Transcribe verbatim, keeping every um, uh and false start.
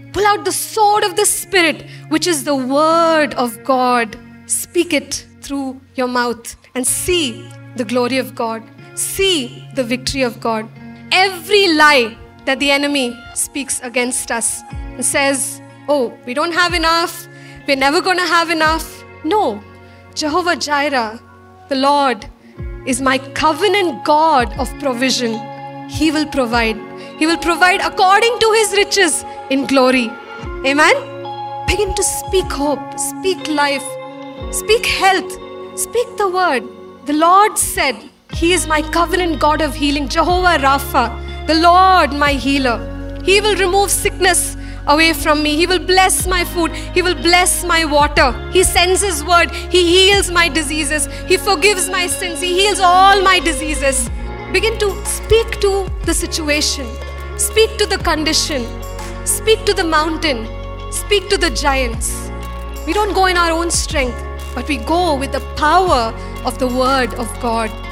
Pull out the sword of the Spirit, which is the word of God. Speak it through your mouth and see the glory of God. See the victory of God. Every lie that the enemy speaks against us and says, oh, we don't have enough, we're never going to have enough. No, Jehovah Jireh, the Lord, is my covenant God of provision. He will provide. He will provide according to His riches in glory. Amen? Begin to speak hope, speak life, speak health, speak the word. The Lord said, He is my covenant God of healing, Jehovah Rapha, the Lord my healer. He will remove sickness away from me. He will bless my food. He will bless my water. He sends His word. He heals my diseases. He forgives my sins. He heals all my diseases. Begin to speak to the situation. Speak to the condition. Speak to the mountain. Speak to the giants. We don't go in our own strength, but we go with the power of the word of God.